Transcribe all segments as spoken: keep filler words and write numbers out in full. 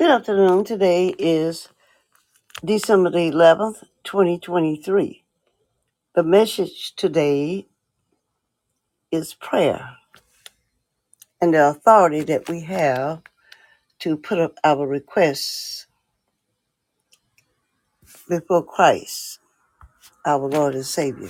Good afternoon. Today is December the eleventh, twenty twenty-three. The message today is prayer and the authority that we have to put up our requests before Christ, our Lord and Savior.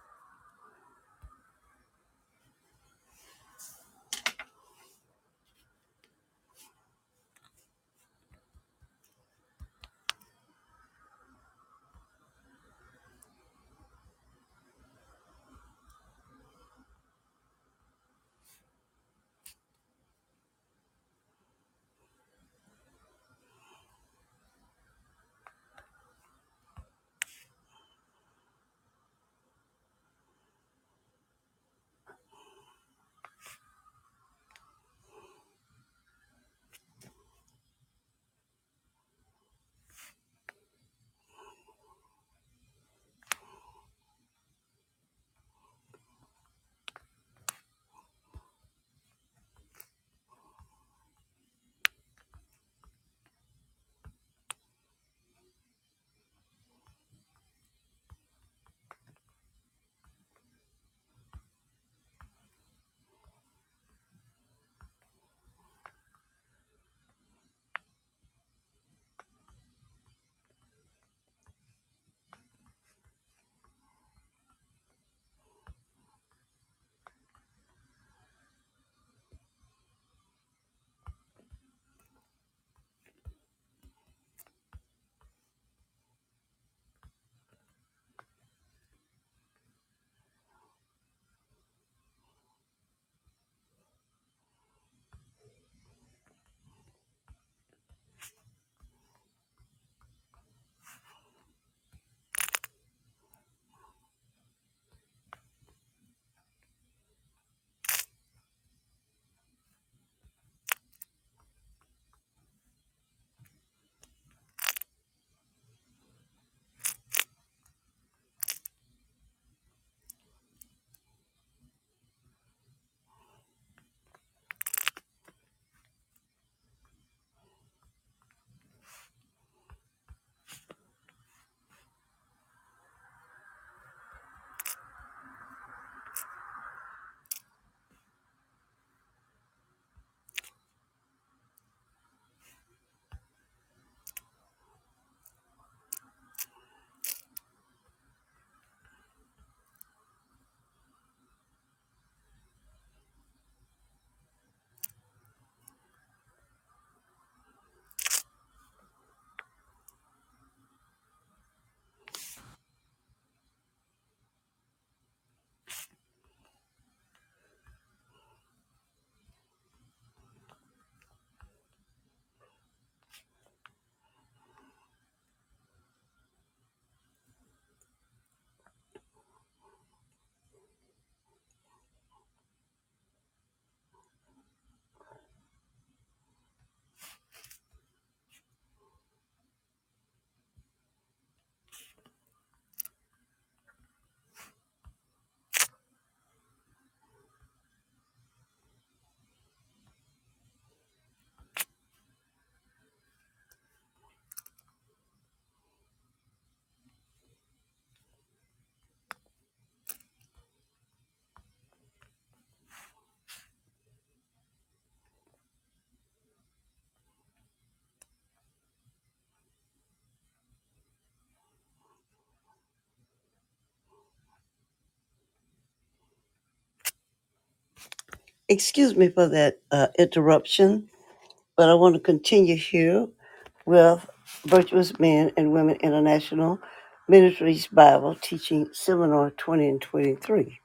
Excuse me for that uh, interruption, but I want to continue here with Virtuous Men and Women International Ministries Bible Teaching Seminar twenty twenty-three.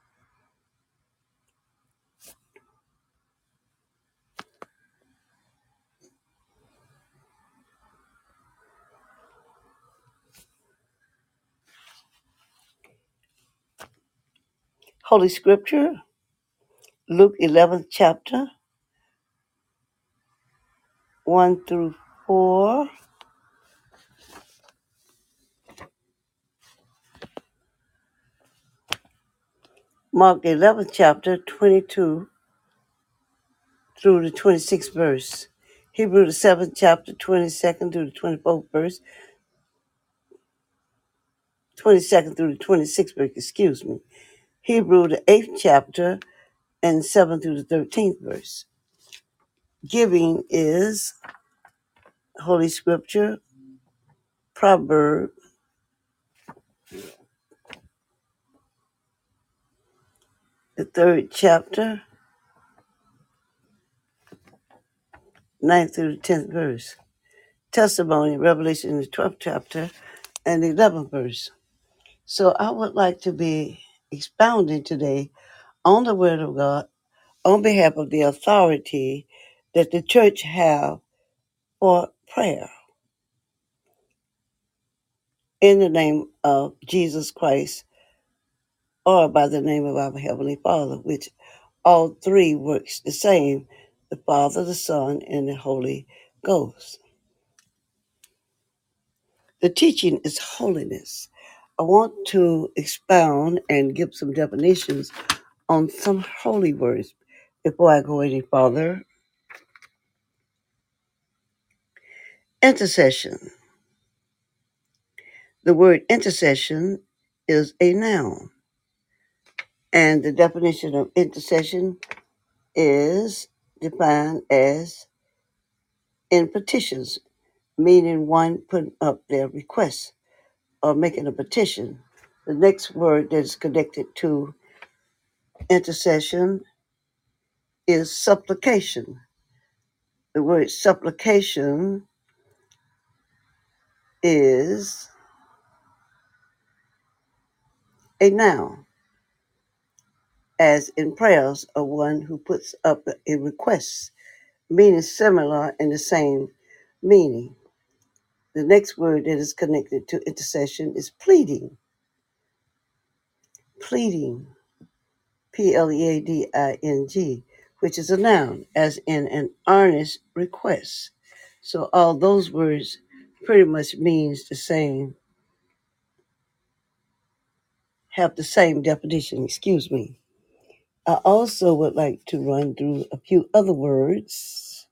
Holy Scripture, Luke eleventh chapter, one through four, Mark eleventh chapter, twenty-two through the twenty-sixth verse. Hebrew the seventh chapter, twenty-second through the twenty-fourth verse, twenty-second through the twenty-sixth verse, excuse me. Hebrew the eighth chapter, and seventh through the thirteenth verse. Giving is Holy Scripture, Proverb, the third chapter, ninth through the tenth verse. Testimony, Revelation, the twelfth chapter, and the eleventh verse. So I would like to be expounding today on the Word of God on behalf of the authority that the church have for prayer in the name of Jesus Christ or by the name of our Heavenly Father, which all three works the same, the Father, the Son, and the Holy Ghost. The teaching is holiness. I want to expound and give some definitions on some holy words before I go any further. Intercession. The word intercession is a noun, and the definition of intercession is defined as in petitions, meaning one putting up their request or making a petition. The next word that is connected to intercession is supplication. The word supplication is a noun, as in prayers of one who puts up a request, meaning similar in the same meaning. The next word that is connected to intercession is pleading. Pleading, P L E A D I N G, which is a noun, as in an earnest request. So all those words pretty much means the same, have the same definition, excuse me. I also would like to run through a few other words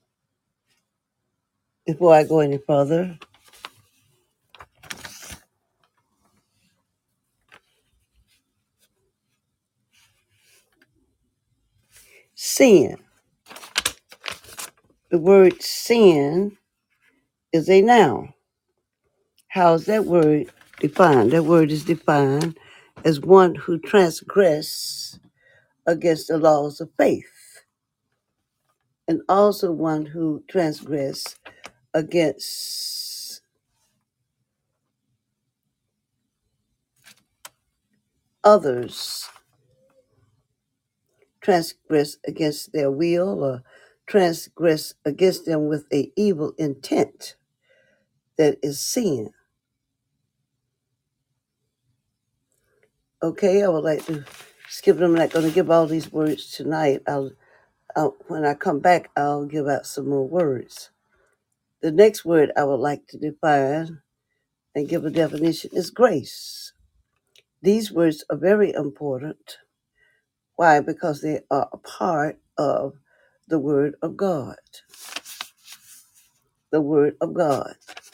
before I go any further. Sin. The word sin is a noun. How is that word defined? That word is defined as one who transgress against the laws of faith, and also one who transgress against others, transgress against their will, or transgress against them with a evil intent, that is sin. Okay, I would like to skip them. I'm not going to give all these words tonight. I'll, I'll when I come back, I'll give out some more words. The next word I would like to define and give a definition is grace. These words are very important. Why? Because they are a part of the Word of God. The Word of God.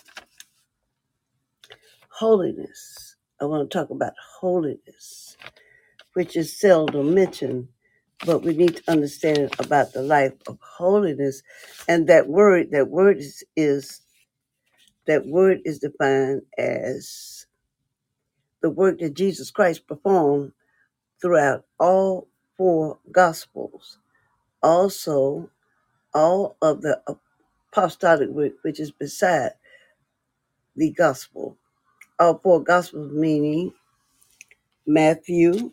Holiness. I want to talk about holiness, which is seldom mentioned, but we need to understand about the life of holiness. And that word, that word is, is that word is defined as the work that Jesus Christ performed throughout all four Gospels. Also, all of the apostolic work, which is beside the Gospel. All four Gospels meaning Matthew,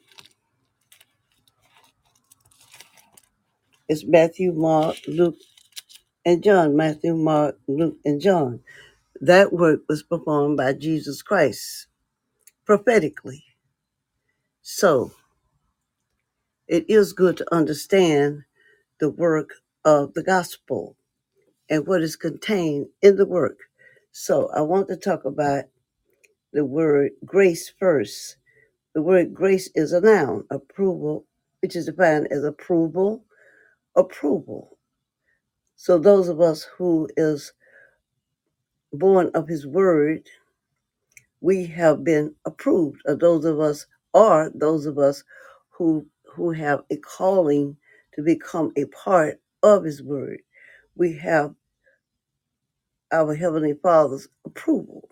it's Matthew, Mark, Luke, and John. Matthew, Mark, Luke, and John. That work was performed by Jesus Christ prophetically. So, it is good to understand the work of the gospel and what is contained in the work. So I want to talk about the word grace first. The word grace is a noun, approval, which is defined as approval, approval. So those of us who is born of his word, we have been approved. Or those of us are those of us who who have a calling to become a part of his word. We have our Heavenly Father's approval.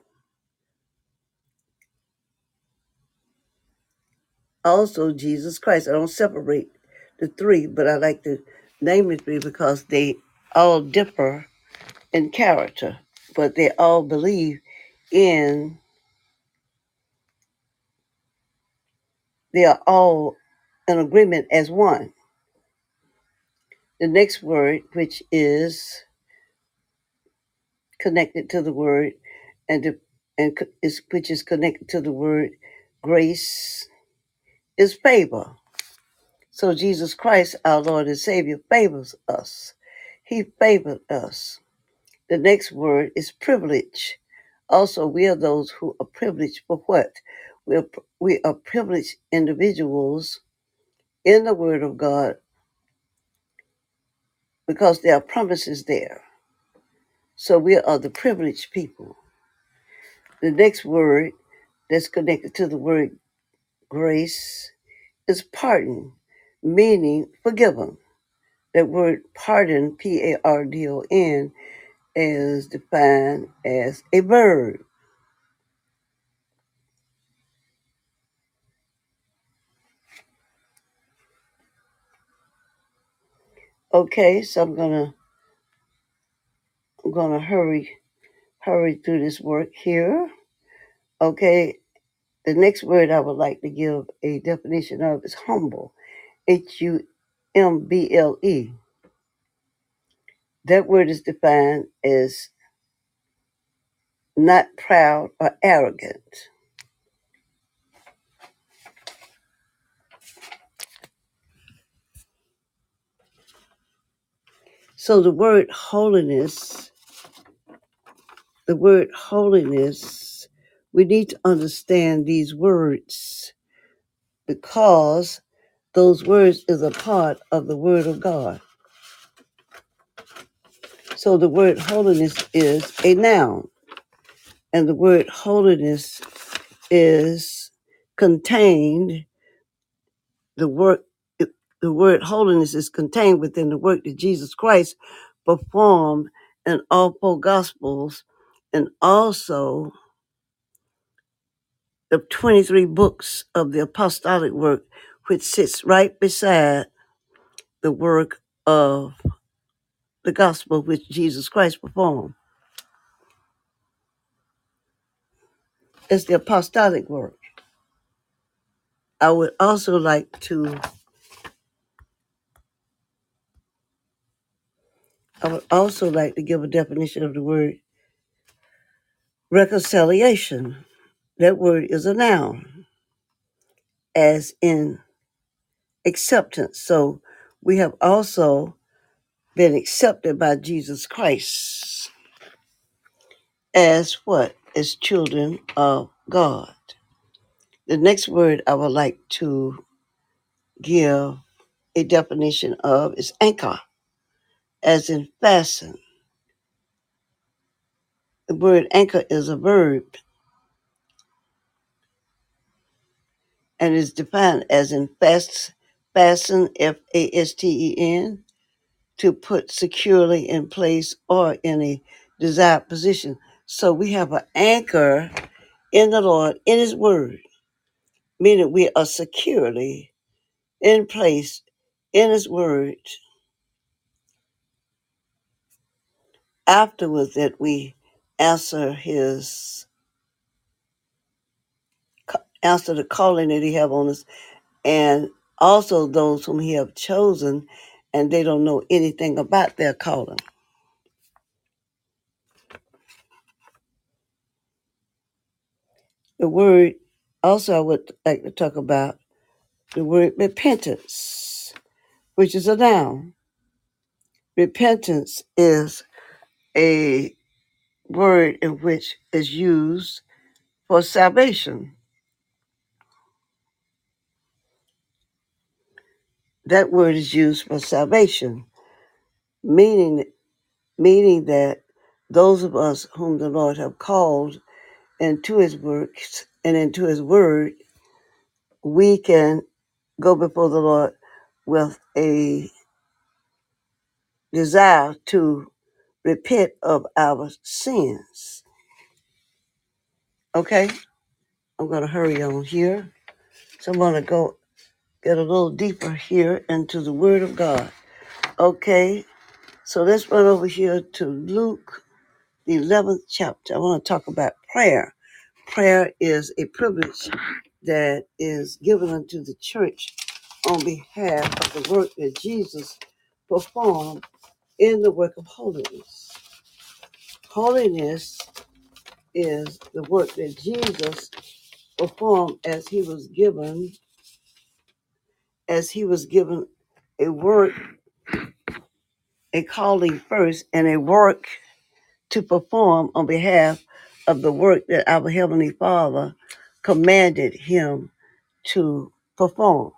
Also, Jesus Christ. I don't separate the three, but I like to name the three because they all differ in character, but they all believe in, they are all in agreement as one. The next word, which is connected to the word, and the, and co- is which is connected to the word grace, is favor. So Jesus Christ, our Lord and Savior, favors us. He favored us. The next word is privilege. Also, we are those who are privileged for what? We are, we are privileged individuals in the Word of God because there are promises there. So we are the privileged people. The next word that's connected to the word grace is pardon, meaning forgiven. That word pardon, P A R D O N, is defined as a verb. Okay, so I'm gonna I'm gonna hurry hurry through this work here. Okay, the next word I would like to give a definition of is humble. H U M B L E. That word is defined as not proud or arrogant. So the word holiness, the word holiness, we need to understand these words because those words is a part of the word of God. So the word holiness is a noun, and the word holiness is contained, the work, the word holiness is contained within the work that Jesus Christ performed in all four gospels and also the twenty-three books of the apostolic work, which sits right beside the work of the gospel which Jesus Christ performed. It's the apostolic work. I would also like to I would also like to give a definition of the word reconciliation. That word is a noun, as in acceptance. So we have also been accepted by Jesus Christ as what? As children of God. The next word I would like to give a definition of is anchor, as in fasten. The word anchor is a verb and is defined as in fast, fasten, F A S T E N, to put securely in place or in a desired position. So we have an anchor in the Lord, in His Word, meaning we are securely in place in His Word. Afterwards, that we answer His answer the calling that He have on us, and also those whom He have chosen, and they don't know anything about their calling. The word also I would like to talk about the word repentance, which is a noun. Repentance is a word in which is used for salvation. That word is used for salvation, meaning meaning that those of us whom the Lord have called into his works and into his word, we can go before the Lord with a desire to repent of our sins. Okay? I'm going to hurry on here. So I'm going to go get a little deeper here into the Word of God. Okay? So let's run over here to Luke, the eleventh chapter. I want to talk about prayer. Prayer is a privilege that is given unto the church on behalf of the work that Jesus performed in the work of holiness. Holiness is the work that Jesus performed as he was given, as he was given a work, a calling first, and a work to perform on behalf of the work that our Heavenly Father commanded him to perform.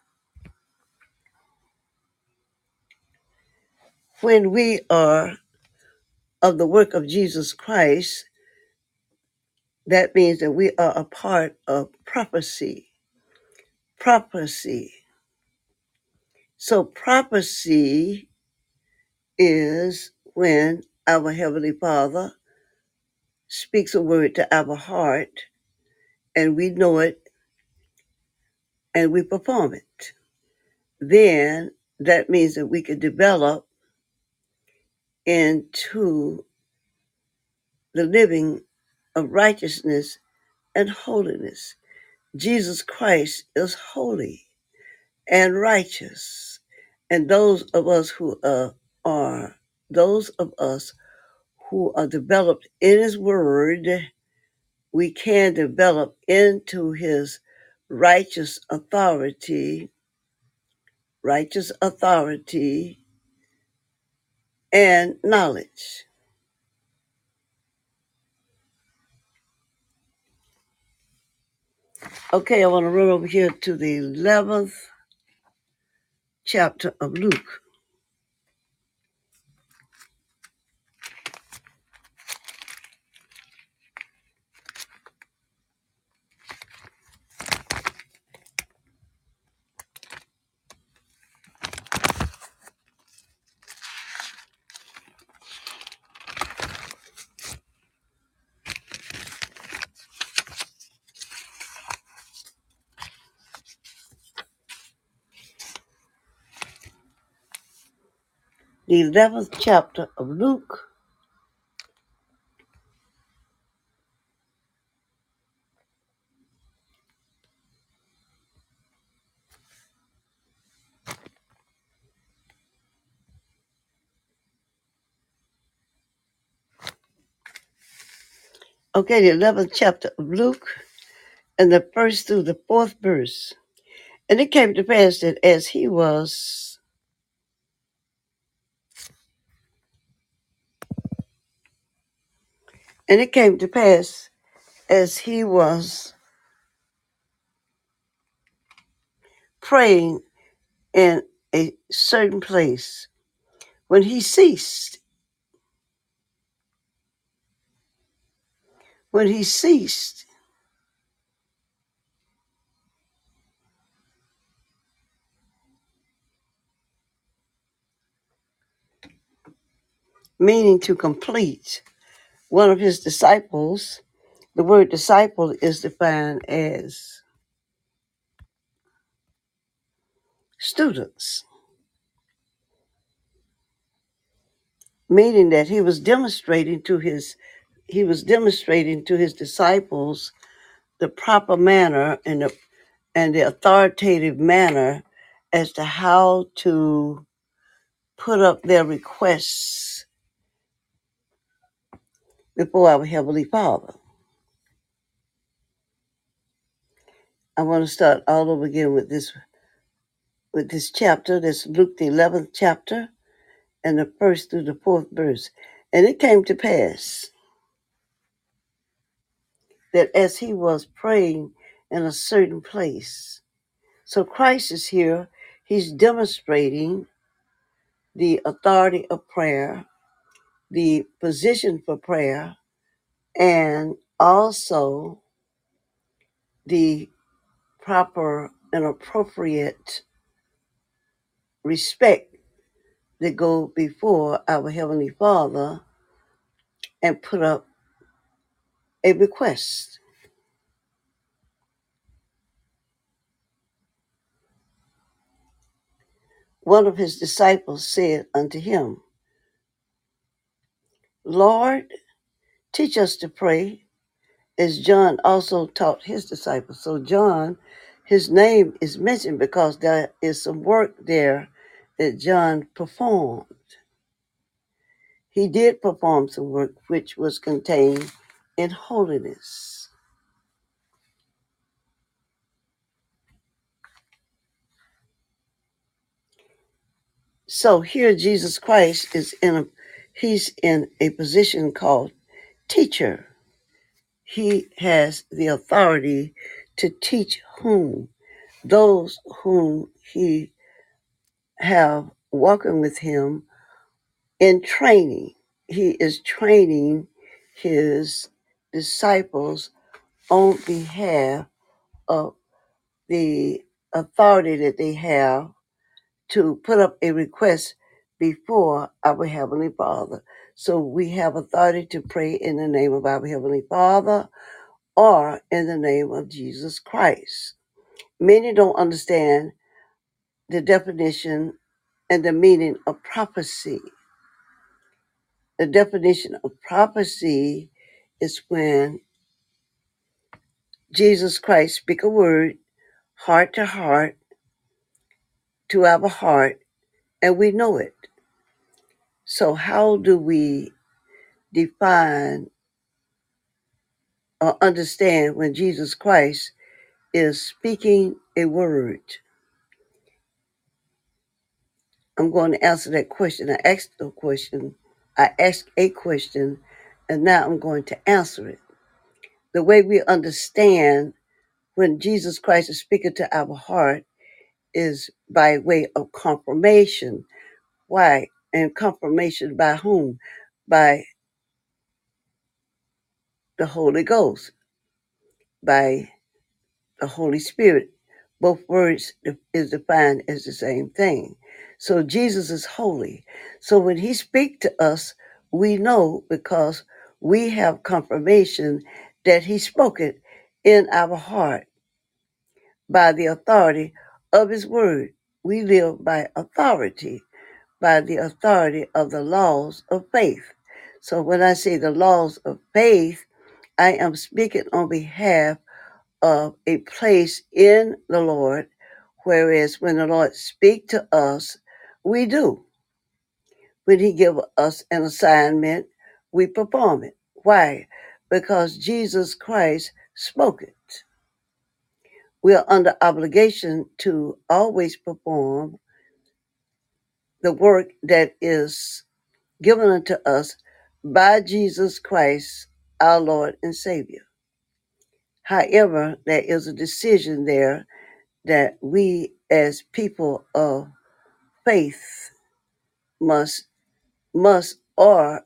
When we are of the work of Jesus Christ, that means that we are a part of prophecy. Prophecy. So prophecy is when our Heavenly Father speaks a word to our heart and we know it and we perform it. Then that means that we can develop into the living of righteousness and holiness. Jesus Christ is holy and righteous. And those of us who uh, are, those of us who are developed in his word, we can develop into his righteous authority, righteous authority and knowledge. Okay, I want to run over here to the eleventh chapter of Luke. The eleventh chapter of Luke. Okay, the eleventh chapter of Luke, and the first through the fourth verse. And it came to pass that as he was, and it came to pass as he was praying in a certain place, when he ceased, when he ceased, meaning to complete, one of his disciples, the word disciple is defined as students, meaning that he was demonstrating to his he was demonstrating to his disciples the proper manner and the and the authoritative manner as to how to put up their requests before our Heavenly Father. I want to start all over again with this with this chapter. This Luke the eleventh chapter and the first through the fourth verse. And it came to pass that as he was praying in a certain place. So Christ is here. He's demonstrating the authority of prayer. the position for prayer, and also the proper and appropriate respect that go before our Heavenly Father and put up a request. One of his disciples said unto him, Lord, teach us to pray, as John also taught his disciples. So John, his name is mentioned because there is some work there that John performed. He did perform some work which was contained in holiness. So here Jesus Christ is in a he's in a position called teacher. He has the authority to teach whom? Those whom he have walking with him in training. He is training his disciples on behalf of the authority that they have to put up a request before our Heavenly Father. So we have authority to pray in the name of our Heavenly Father or in the name of Jesus Christ. Many don't understand the definition and the meaning of prophecy. The definition of prophecy is when Jesus Christ speak a word heart to heart to our heart and we know it. So how do we define or understand when Jesus Christ is speaking a word? I'm going to answer that question. I asked a question. I asked a question, and now I'm going to answer it. The way we understand when Jesus Christ is speaking to our heart is by way of confirmation. Why? And confirmation by whom? By the Holy Ghost, by the Holy Spirit. Both words is defined as the same thing. So Jesus is holy. So when he speaks to us, we know because we have confirmation that he spoke it in our heart by the authority of his word. We live by authority, by the authority of the laws of faith. So when I say the laws of faith, I am speaking on behalf of a place in the Lord, whereas when the Lord speak to us, we do. When he give us an assignment, we perform it. Why? Because Jesus Christ spoke it. We are under obligation to always perform the work that is given unto us by Jesus Christ, our Lord and Savior. However, there is a decision there that we as people of faith must must or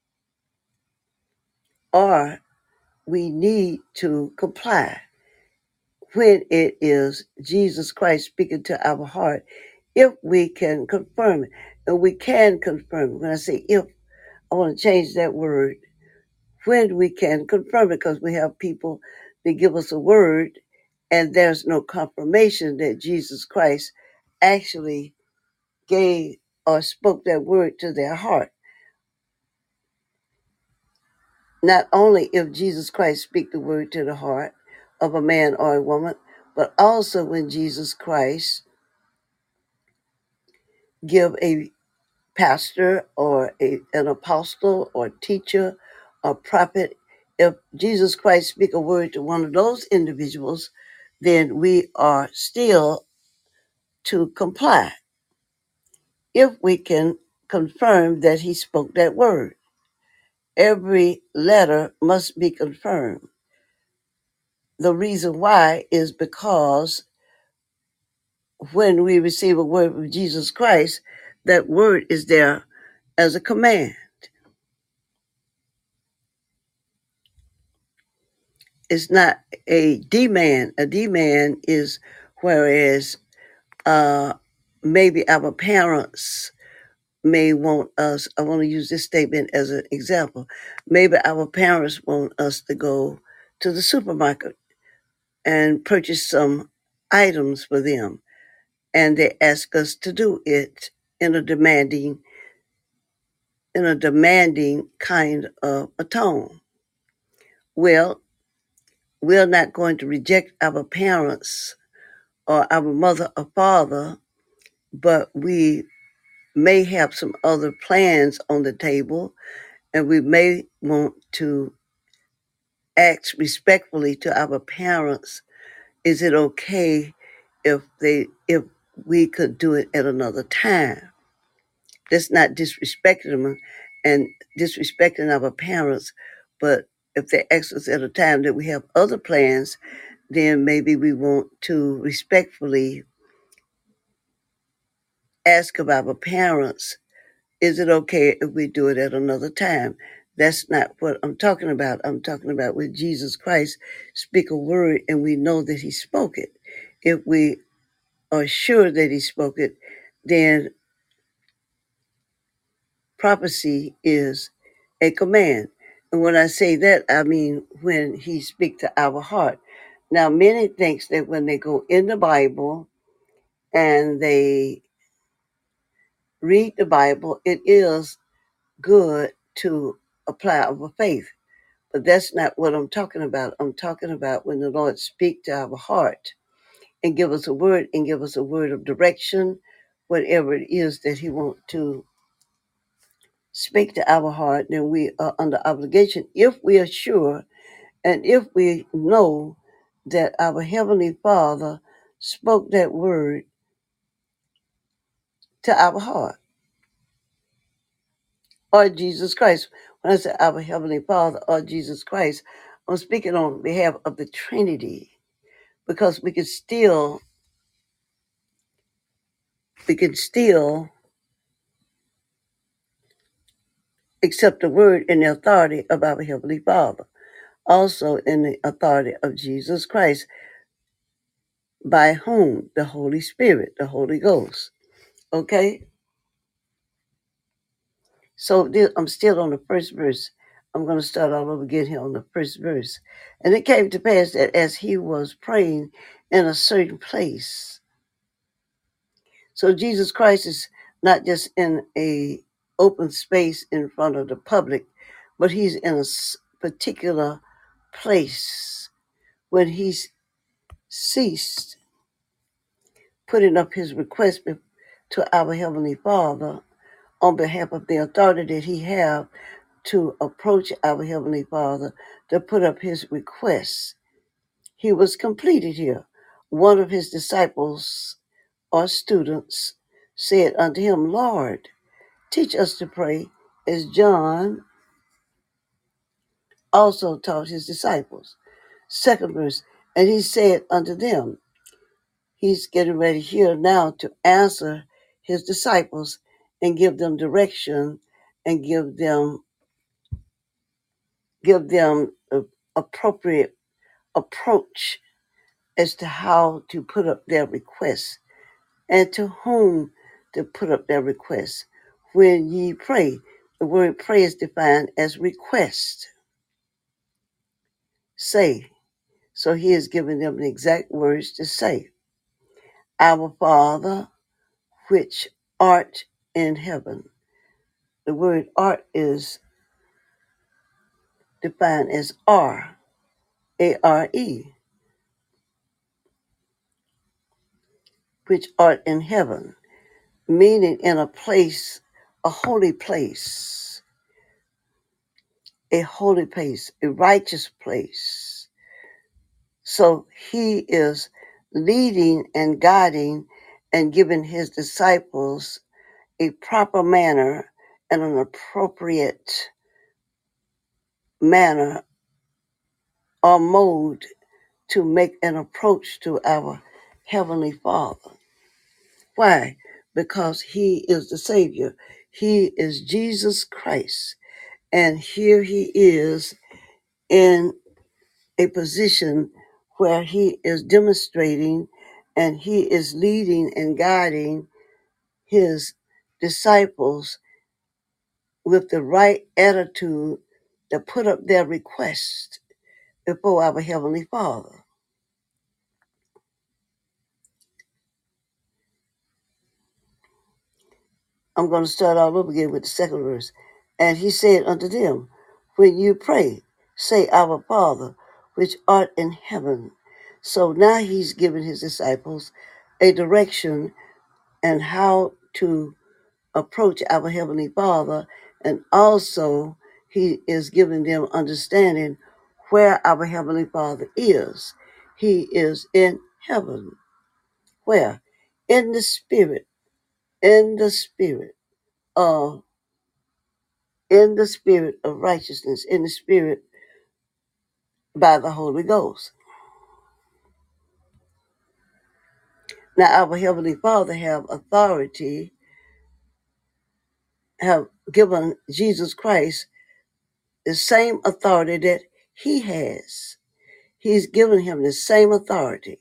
or we need to comply when it is Jesus Christ speaking to our heart, if we can confirm it. And we can confirm it. When I say if, I want to change that word. When we can confirm it, because we have people that give us a word and there's no confirmation that Jesus Christ actually gave or spoke that word to their heart. Not only if Jesus Christ speak the word to the heart of a man or a woman, but also when Jesus Christ give a pastor or a, an apostle or teacher or prophet, if Jesus Christ speak a word to one of those individuals, then we are still to comply if we can confirm that he spoke that word. Every letter must be confirmed. The reason why is because when we receive a word from Jesus Christ, that word is there as a command. it's not a demand. A demand is whereas uh, maybe our parents may want us, I want to use this statement as an example. Maybe our parents want us to go to the supermarket and purchase some items for them, and they ask us to do it in a demanding in a demanding kind of a tone. Well, we're not going to reject our parents or our mother or father, but we may have some other plans on the table, and we may want to ask respectfully to our parents, is it okay if they if we could do it at another time? That's not disrespecting them and disrespecting our parents, but if they ask us at a time that we have other plans, then maybe we want to respectfully ask of our parents, is it okay if we do it at another time? That's not what I'm talking about. I'm talking about with Jesus Christ speak a word and we know that he spoke it. If we are sure that he spoke it, then prophecy is a command. And when I say that, I mean when he speaks to our heart. Now, many thinks that when they go in the Bible and they read the Bible, it is good to apply our faith. But that's not what I'm talking about. I'm talking about when the Lord speaks to our heart and give us a word and give us a word of direction, whatever it is that he wants to speak to our heart, then we are under obligation if we are sure and if we know that our Heavenly Father spoke that word to our heart, or Jesus Christ. When I say our Heavenly Father or Jesus Christ, I'm speaking on behalf of the Trinity, because we can still we can still accept the word and the authority of our Heavenly Father, also in the authority of Jesus Christ, by whom? The Holy Spirit, the Holy Ghost. Okay? So this, I'm still on the first verse. I'm going to start all over again here on the first verse. And it came to pass that as he was praying in a certain place. So Jesus Christ is not just in a open space in front of the public, but he's in a particular place when he's ceased putting up his request to our Heavenly Father on behalf of the authority that he have to approach our Heavenly Father to put up his requests. He was completed here. One of his disciples or students said unto him, Lord, teach us to pray as John also taught his disciples. Second verse, and he said unto them, he's getting ready here now to answer his disciples and give them direction and give them give them a appropriate approach as to how to put up their requests and to whom to put up their requests. When ye pray, the word pray is defined as request. Say. So he is giving them the exact words to say. Our Father, which art in heaven. The word art is defined as R, A R E, which art in heaven, meaning in a place, a holy place, a holy place, a righteous place. So he is leading and guiding and giving his disciples a proper manner and an appropriate manner or mode to make an approach to our Heavenly Father. Why? Because he is the Savior. He is Jesus Christ. And here he is in a position where he is demonstrating and he is leading and guiding his disciples with the right attitude to put up their request before our Heavenly Father. I'm going to start all over again with the second verse. And he said unto them, when you pray, say, Our Father, which art in heaven. So now he's giving his disciples a direction and how to approach our Heavenly Father. And also he is giving them understanding where our Heavenly Father is. He is in heaven. Where? In the spirit, in the spirit of in the spirit of righteousness, in the spirit by the Holy Ghost. Now our Heavenly Father have authority, have given Jesus Christ the same authority that he has. He's given him the same authority.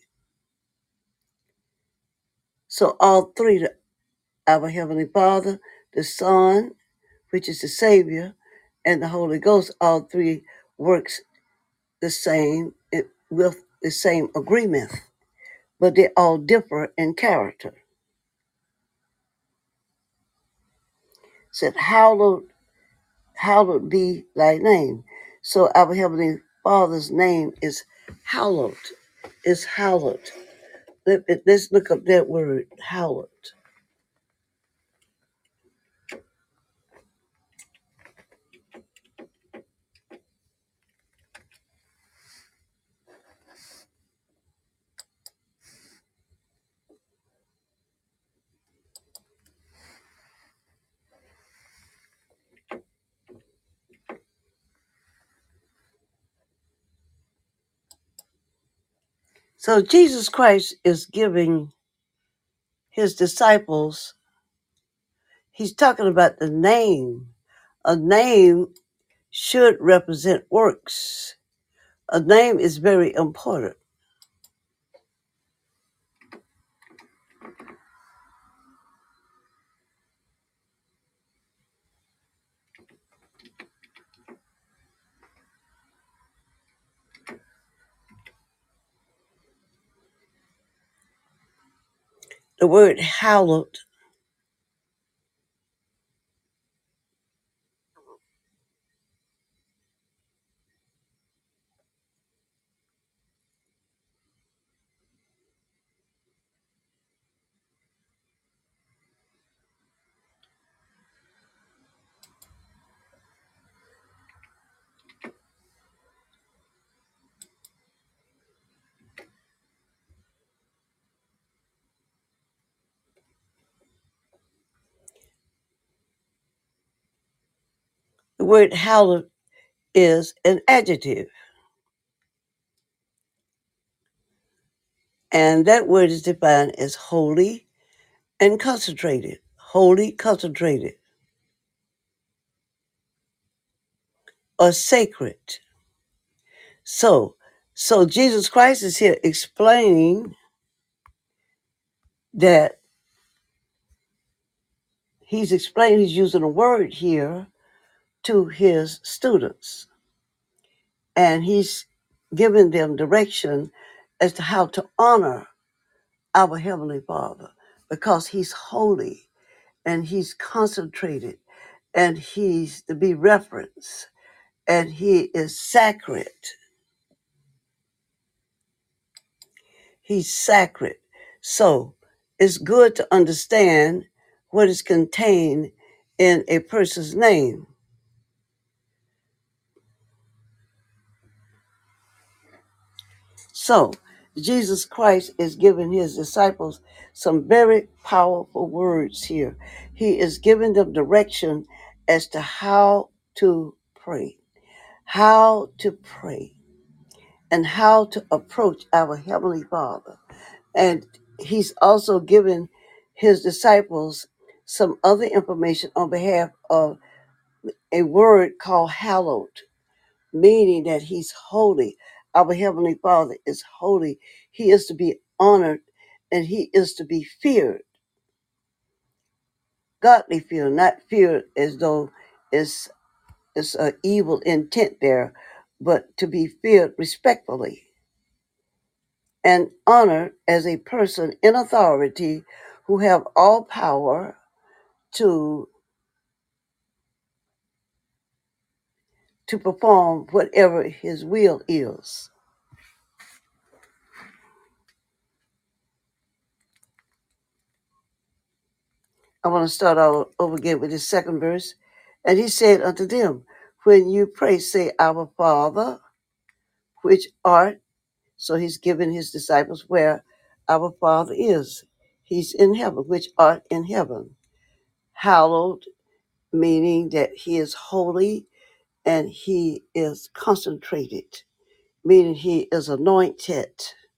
So all three, our Heavenly Father, the Son, which is the Savior, and the Holy Ghost, all three works the same with the same agreement, but they all differ in character. Said, hallowed, hallowed be thy name. So our Heavenly Father's name is hallowed. Is hallowed. Let, let's look up that word, hallowed. So Jesus Christ is giving his disciples, he's talking about the name. A name should represent works. A name is very important. The word hallowed, the word hallowed is an adjective. And that word is defined as holy and concentrated. Holy, concentrated, or sacred. So, so Jesus Christ is here explaining that he's explaining, he's using a word here to his students. And he's giving them direction as to how to honor our Heavenly Father because he's holy and he's concentrated and he's to be reverenced and he is sacred. He's sacred. So it's good to understand what is contained in a person's name. So Jesus Christ is giving his disciples some very powerful words here. He is giving them direction as to how to pray, how to pray, and how to approach our Heavenly Father. And he's also given his disciples some other information on behalf of a word called hallowed, meaning that he's holy. our Heavenly Father is holy. He is to be honored and he is to be feared. Godly fear, not fear as though it's, it's an evil intent there, but to be feared respectfully and honored as a person in authority who have all power to, to perform whatever his will is. I want to start all over again with this second verse. And he said unto them, when you pray, say, Our Father, which art. So he's giving his disciples where our Father is. He's in heaven, which art in heaven. Hallowed, meaning that he is holy and he is concentrated, meaning he is anointed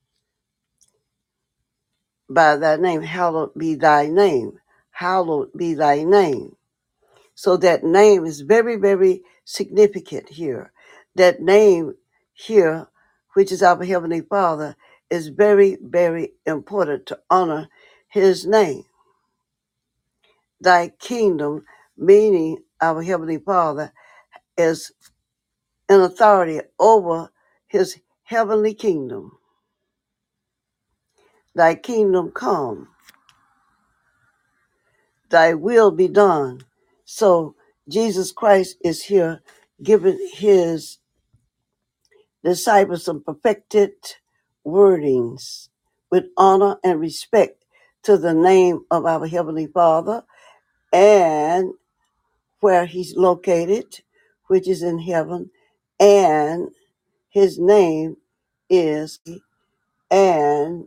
by thy name. Hallowed be thy name. Hallowed be thy name. So that name is very, very significant here. That name here, which is our Heavenly Father, is very, very important to honor his name. Thy kingdom, meaning our Heavenly Father, is in authority over his heavenly kingdom. Thy kingdom come, thy will be done. So Jesus Christ is here giving his disciples some perfected wordings with honor and respect to the name of our Heavenly Father and where he's located, which is in heaven, and his name is and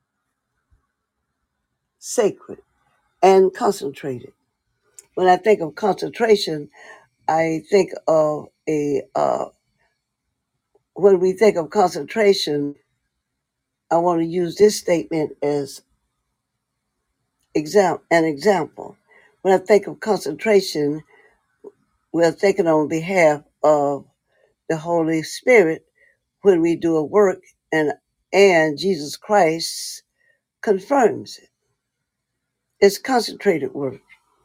sacred and concentrated. When I think of concentration, I think of a, uh, when we think of concentration, I want to use this statement as exam- an example. When I think of concentration, we're thinking on behalf of the Holy Spirit when we do a work and and Jesus Christ confirms it. It's concentrated work.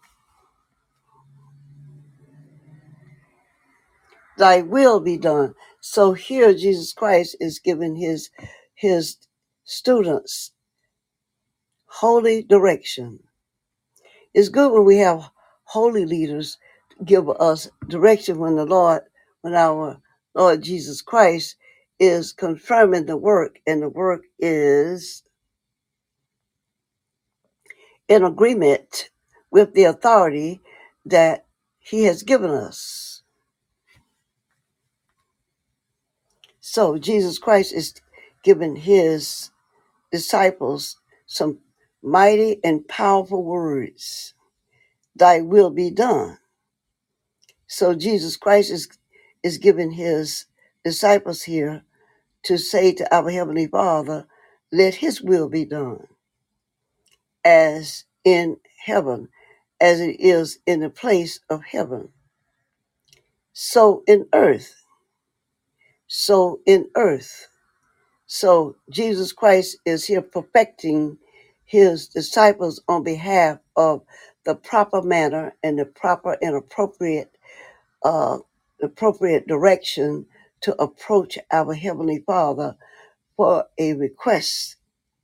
Thy will be done. So here Jesus Christ is giving his his students holy direction. It's good when we have holy leaders give us direction when the Lord, when our Lord Jesus Christ is confirming the work, and the work is in agreement with the authority that he has given us. So Jesus Christ is giving his disciples some mighty and powerful words. Thy will be done. So Jesus Christ is, is giving his disciples here to say to our Heavenly Father, let his will be done as in heaven, as it is in the place of heaven. So in earth, so in earth. So Jesus Christ is here perfecting his disciples on behalf of the proper manner and the proper and appropriate uh, appropriate direction to approach our Heavenly Father for a request.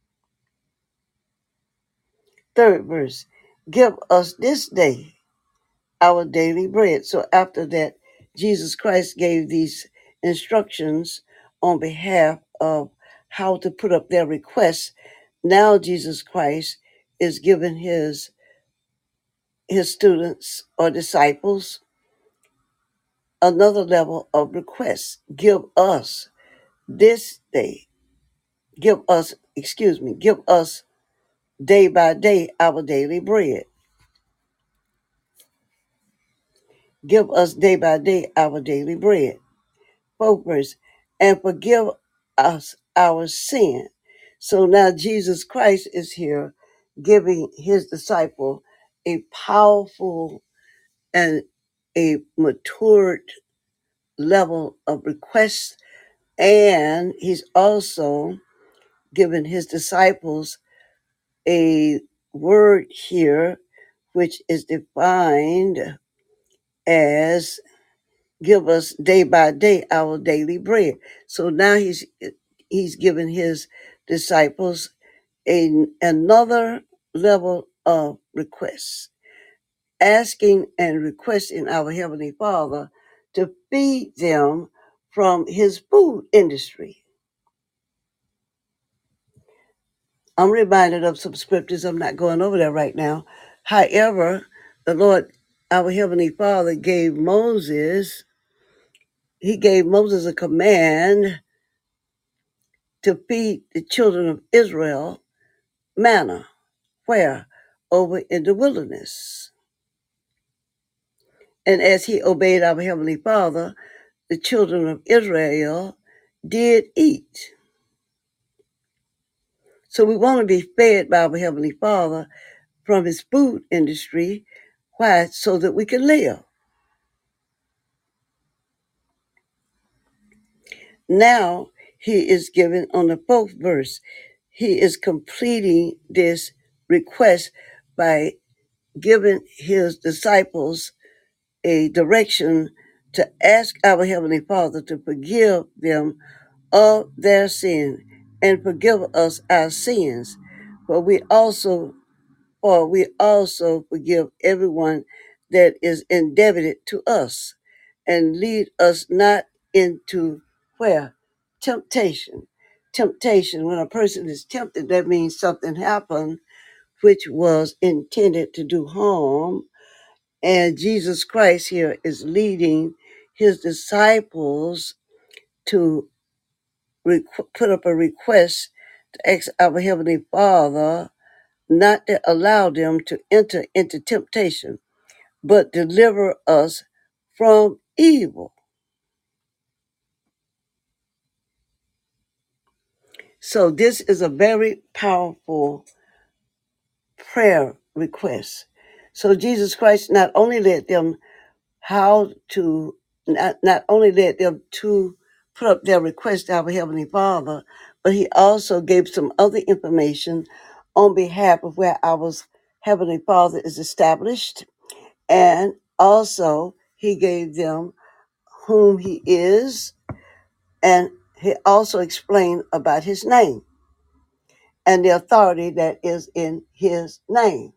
Third verse, give us this day our daily bread. So after that, Jesus Christ gave these instructions on behalf of how to put up their requests. Now Jesus Christ is giving his his students or disciples another level of requests. Give us this day. Give us, excuse me, give us day by day our daily bread. Give us day by day our daily bread. Fourth verse, and forgive us our sin. So now Jesus Christ is here giving his disciple a powerful and a matured level of request And he's also given his disciples a word here, which is defined as give us day by day our daily bread. So now he's he's given his disciples a, another level of requests, asking and requesting our Heavenly Father to feed them from his food industry. I'm reminded of some scriptures. I'm not going over there right now. However, the Lord, our Heavenly Father, gave Moses, he gave Moses a command to feed the children of Israel manna. Where? Over in the wilderness. And as he obeyed our Heavenly Father, the children of Israel did eat. So we want to be fed by our Heavenly Father from his food industry. Why? So that we can live. Now he is given on the fourth verse. He is completing this request by giving his disciples a direction to ask our Heavenly Father to forgive them of their sin and forgive us our sins. For we also, for we also forgive everyone that is indebted to us, and lead us not into where? Temptation. Temptation, when a person is tempted, that means something happened which was intended to do harm. And Jesus Christ here is leading his disciples to requ- put up a request to ask our Heavenly Father not to allow them to enter into temptation, but deliver us from evil. So this is a very powerful prayer request. So Jesus Christ not only led them how to, not, not only led them to put up their request to our Heavenly Father, but he also gave some other information on behalf of where our Heavenly Father is established. And also he gave them whom he is, and he also explained about his name and the authority that is in his name,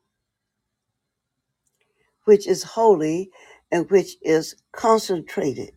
which is holy and which is concentrated.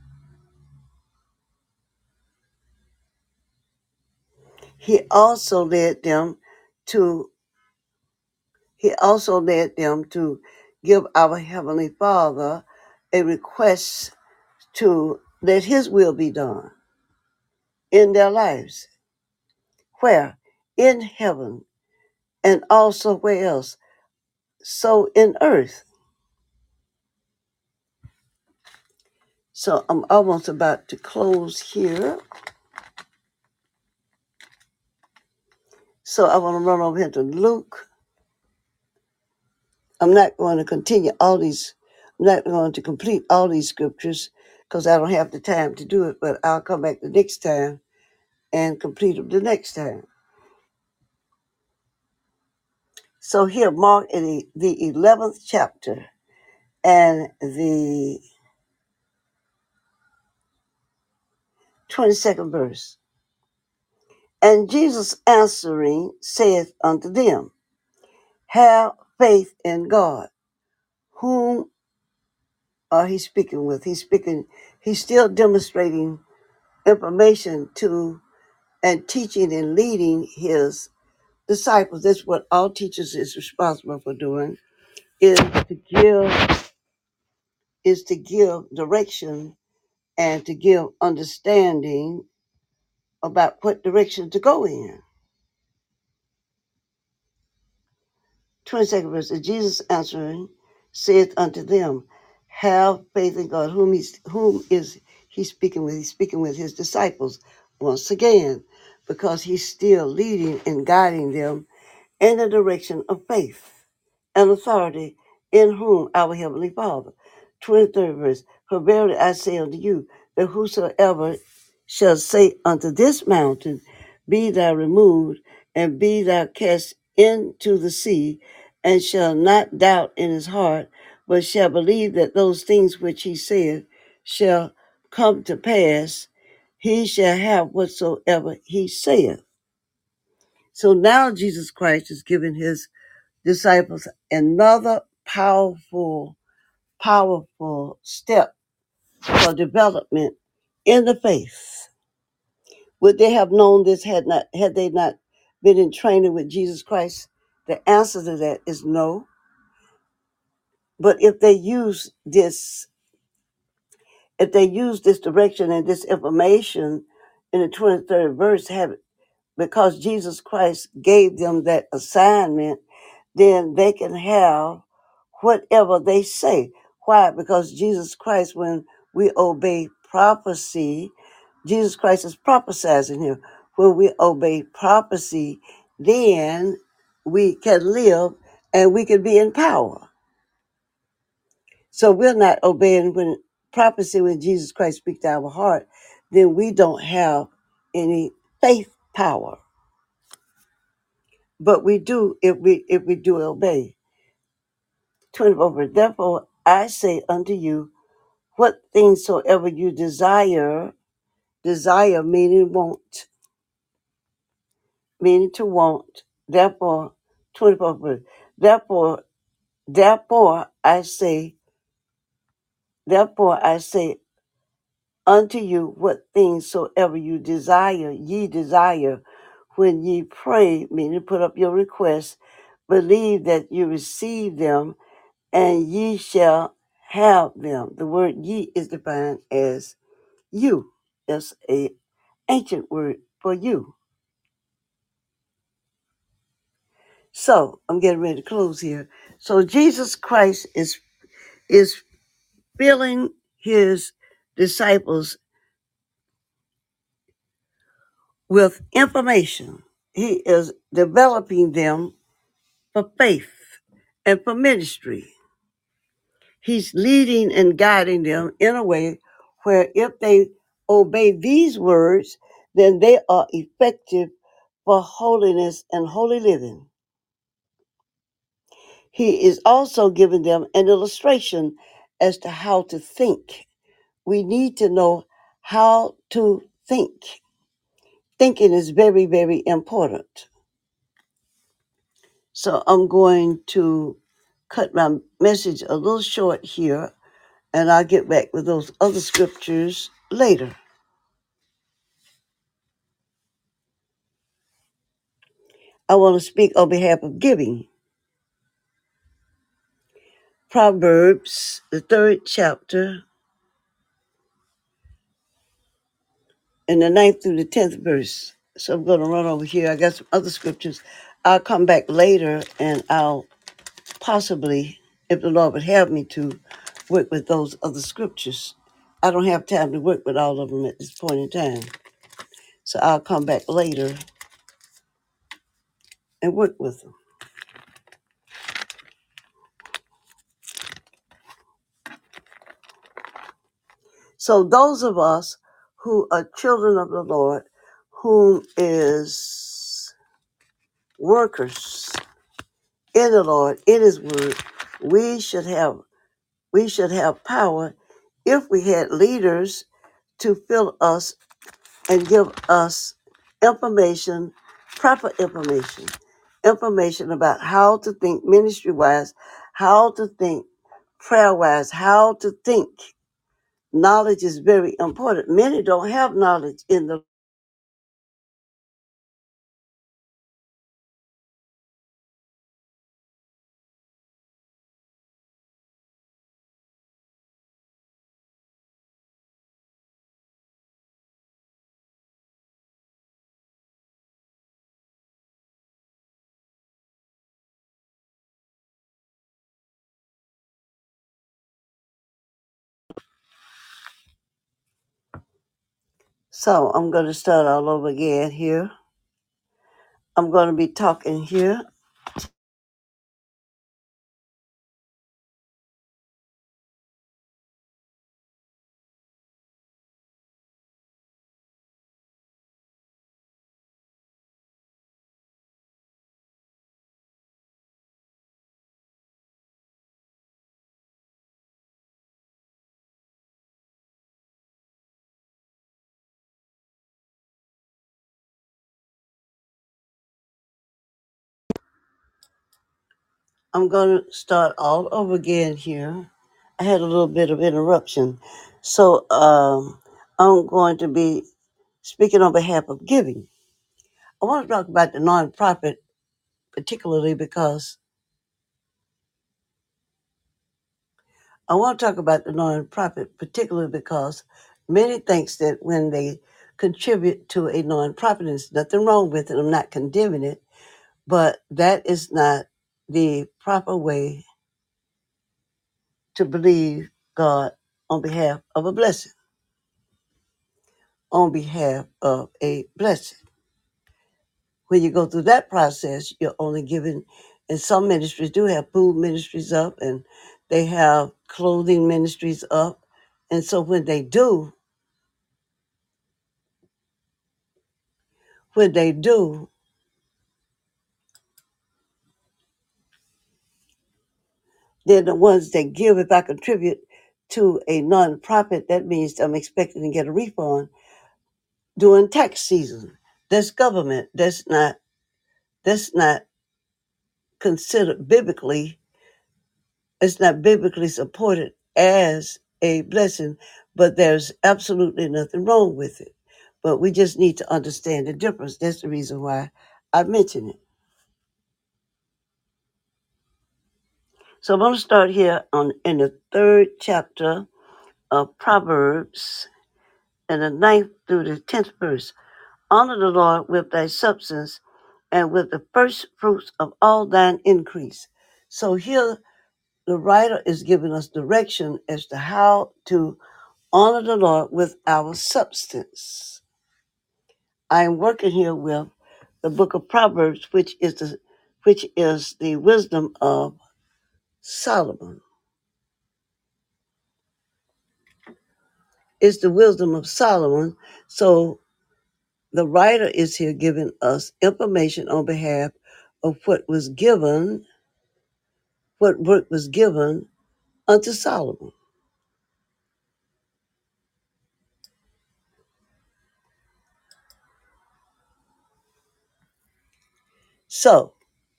He also led them to he also led them to give our Heavenly Father a request to let his will be done in their lives. Where? In heaven, and also where else? So in earth. So I'm almost about to close here. So I want to run over here to Luke. I'm not going to continue all these, I'm not going to complete all these scriptures because I don't have the time to do it, but I'll come back the next time and complete them the next time. So here, Mark in the, the eleventh chapter and the twenty-second verse. And Jesus answering saith unto them, have faith in God. Whom are he speaking with? He's speaking, he's still demonstrating information to and teaching and leading his disciples. That's what all teachers is responsible for doing, is to give is to give direction and to give understanding about what direction to go in. twenty-second verse. And Jesus answering saith unto them, have faith in God. Whom he's whom is he speaking with? He's speaking with his disciples once again, because he's still leading and guiding them in the direction of faith and authority in whom our Heavenly Father. twenty-third verse. For verily I say unto you, that whosoever shall say unto this mountain, Be thou removed, and be thou cast into the sea, and shall not doubt in his heart, but shall believe that those things which he saith shall come to pass, he shall have whatsoever he saith. So now Jesus Christ is giving his disciples another powerful, powerful step for development in the faith. Would they have known this had not had they not been in training with Jesus Christ? The answer to that is no. But if they use this, if they use this direction and this information in the twenty-third verse, have because Jesus Christ gave them that assignment, then they can have whatever they say. Why? Because Jesus Christ, when we obey prophecy, Jesus Christ is prophesizing here. When we obey prophecy, then we can live and we can be in power. So we're not obeying when prophecy, when Jesus Christ speaks to our heart, then we don't have any faith power. But we do if we if we do obey. twenty-four verse, therefore I say unto you, what things soever you desire, desire meaning want, meaning to want. Therefore, twenty-four verse, therefore, therefore I say, therefore I say unto you, what things soever you desire, ye desire, when ye pray, meaning put up your requests, believe that you receive them, and ye shall have them. The word ye is defined as you. It's a ancient word for you. So I'm getting ready to close here. So Jesus Christ is is filling his disciples with information. He is developing them for faith and for ministry. He's leading and guiding them in a way where if they obey these words, then they are effective for holiness and holy living. He is also giving them an illustration as to how to think. We need to know how to think. Thinking is very, very important. So I'm going to cut my message a little short here, and I'll get back with those other scriptures later. I want to speak on behalf of giving. Proverbs, the third chapter, and the ninth through the tenth verse. So I'm going to run over here. I got some other scriptures. I'll come back later and I'll possibly, if the Lord would have me to, work with those other scriptures. I don't have time to work with all of them at this point in time. So I'll come back later and work with them. So those of us who are children of the Lord, whom is workers in the Lord, in his word, we should have we should have power if we had leaders to fill us and give us information, proper information, information about how to think ministry wise, how to think prayer wise, how to think. Knowledge is very important. Many don't have knowledge in the So I'm going to start all over again here. I'm going to be talking here. I'm going to start all over again here. I had a little bit of interruption. So um, I'm going to be speaking on behalf of giving. I want to talk about the nonprofit particularly because I want to talk about the nonprofit particularly because many thinks that when they contribute to a nonprofit, there's nothing wrong with it. I'm not condemning it, but that is not the proper way to believe God on behalf of a blessing, on behalf of a blessing. When you go through that process, you're only given, and some ministries do have food ministries up and they have clothing ministries up. And so when they do, when they do, they're the ones that give. If I contribute to a nonprofit, that means I'm expecting to get a refund during tax season. That's government. That's not that's not considered biblically, it's not biblically supported as a blessing, but there's absolutely nothing wrong with it. But we just need to understand the difference. That's the reason why I mention it. So I'm going to start here on in the third chapter of Proverbs, in the ninth through the tenth verse. Honor the Lord with thy substance and with the first fruits of all thine increase. So here the writer is giving us direction as to how to honor the Lord with our substance. I am working here with the book of Proverbs, which is the which is the wisdom of Solomon. It's the wisdom of Solomon. So the writer is here giving us information on behalf of what was given, what work was given unto Solomon. So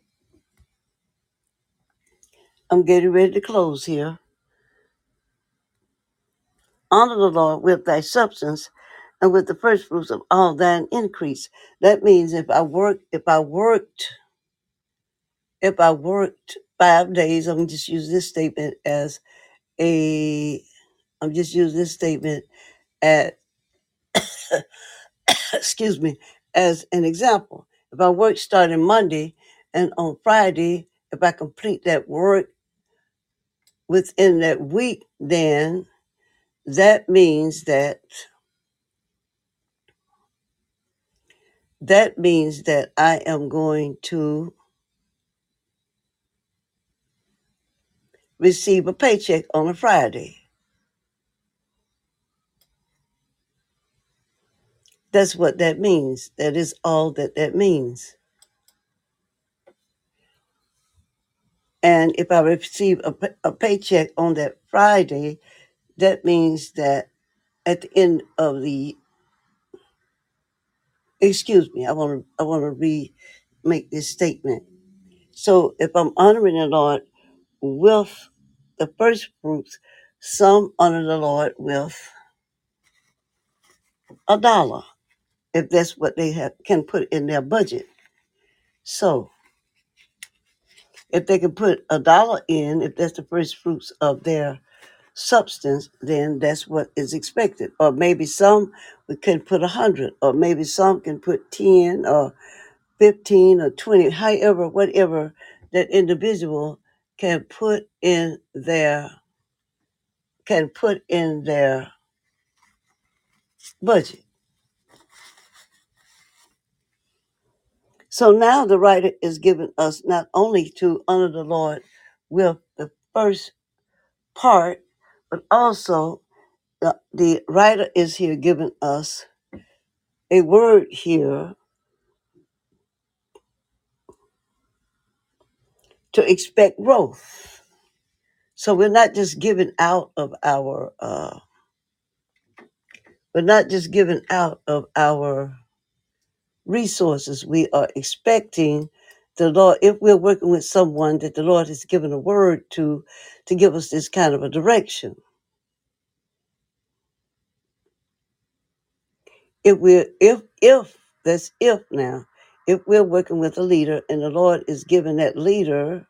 I'm getting ready to close here. Honor the Lord with thy substance and with the first fruits of all thine increase. That means if I work, if I worked, if I worked five days, I'm just use this statement as a, I'm just using this statement at, excuse me, as an example. If I work starting Monday and on Friday, if I complete that work within that week, then that means that that means that I am going to receive a paycheck on a Friday. That's what that means. That is all that that means. And if I receive a, a paycheck on that Friday, that means that at the end of the, excuse me, I want to I want to re make this statement. So if I'm honoring the Lord with the first fruits, some honor the Lord with a dollar, if that's what they have can put in their budget. So if they can put a dollar in, if that's the first fruits of their substance, then that's what is expected. Or maybe some we can put a hundred, or maybe some can put ten or fifteen or twenty, however, whatever that individual can put in their can put in their budget. So now the writer is giving us not only to honor the Lord with the first part, but also the, the writer is here giving us a word here to expect growth. So we're not just giving out of our, uh, we're not just giving out of our resources. We are expecting the Lord, if we're working with someone that the Lord has given a word to, to give us this kind of a direction. If we're, if, if, that's if now, if we're working with a leader and the Lord is giving that leader,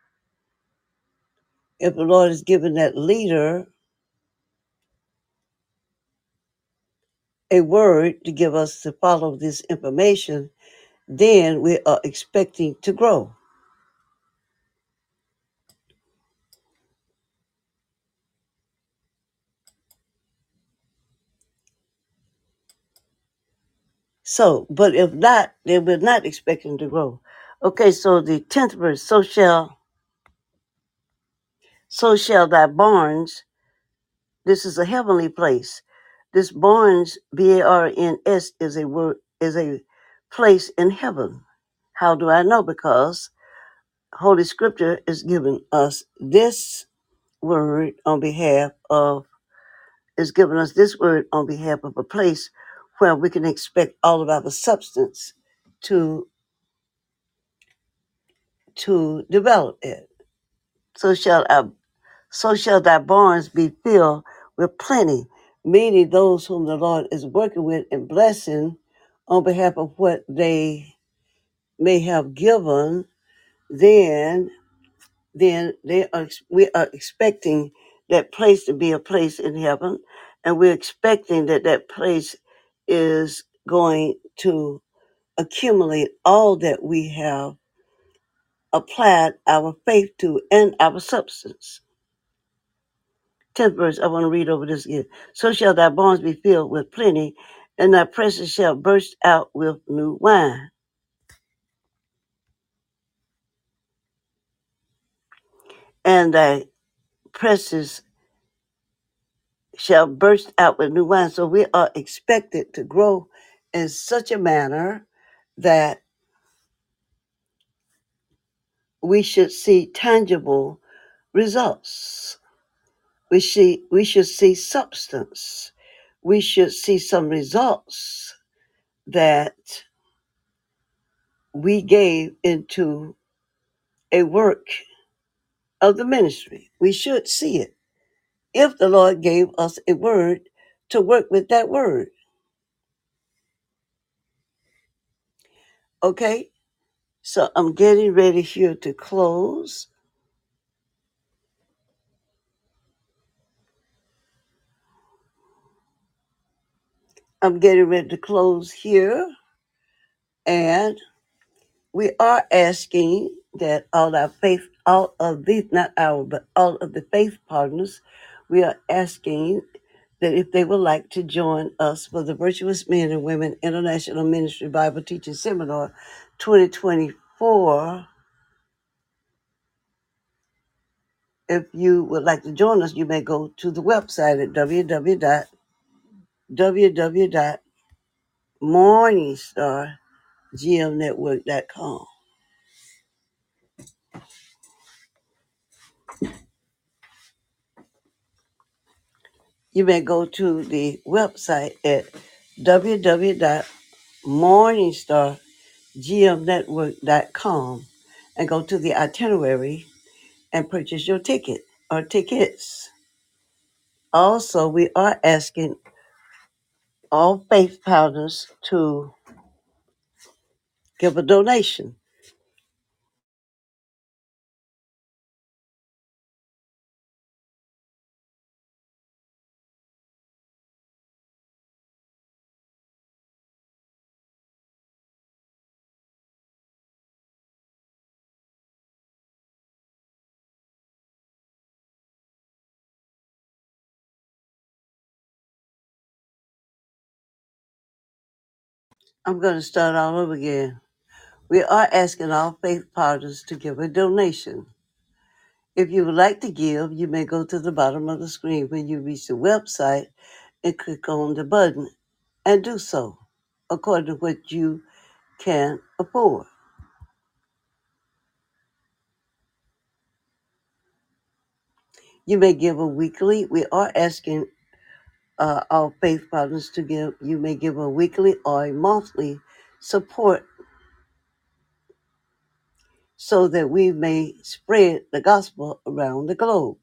if the Lord is giving that leader a word to give us to follow this information, then we are expecting to grow. So, but if not, then we're not expecting to grow. Okay, so the tenth verse, so shall, so shall thy barns, this is a heavenly place. This barns, B A R N S, is a word, is a place in heaven. How do I know? Because Holy Scripture is giving us this word on behalf of, is giving us this word on behalf of a place where we can expect all of our substance to to develop it. So shall our, so shall thy barns be filled with plenty, meaning those whom the Lord is working with and blessing on behalf of what they may have given, then then they are, we are expecting that place to be a place in heaven, and we're expecting that that place is going to accumulate all that we have applied our faith to and our substance. tenth verse, I want to read over this again. So shall thy barns be filled with plenty, and thy presses shall burst out with new wine. And thy presses shall burst out with new wine. So we are expected to grow in such a manner that we should see tangible results. We see we should see substance. We should see some results that we gave into a work of the ministry. We should see it. If the Lord gave us a word to work with that word. Okay? So I'm getting ready here to close. I'm getting ready to close here. And we are asking that all our faith, all of these, not our, but all of the faith partners, we are asking that if they would like to join us for the Virtuous Men and Women International Ministry Bible Teaching Seminar twenty twenty-four, if you would like to join us, you may go to the website at w w w w w dot morningstar g m network dot com. You may go to the website at w w w dot morningstar g m network dot com and go to the itinerary and purchase your ticket or tickets. Also, we are asking all faith partners to give a donation. I'm going to start all over again. We are asking all faith partners to give a donation. If you would like to give, you may go to the bottom of the screen when you reach the website and click on the button and do so according to what you can afford. You may give a weekly. We are asking uh, our faith partners to give. You may give a weekly or a monthly support so that we may spread the gospel around the globe.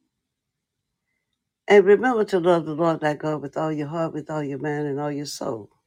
And remember to love the Lord thy God with all your heart, with all your mind, and all your soul.